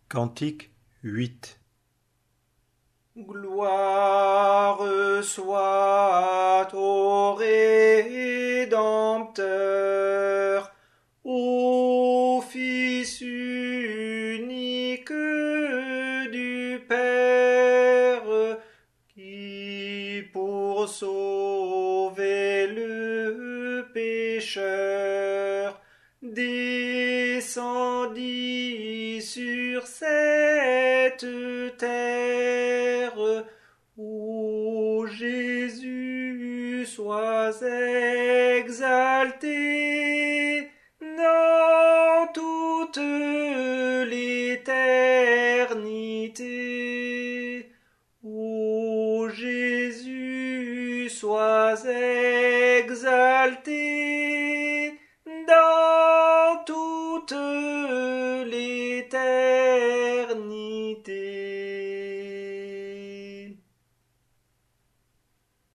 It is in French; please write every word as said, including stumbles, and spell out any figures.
Cantique huit. Gloire soit au Rédempteur, au Fils unique du Père, qui pour sauver le pécheur descendit sur cette terre. Ô Jésus, sois exalté dans toute l'éternité. Ô Jésus, sois exalté dans toute l'éternité.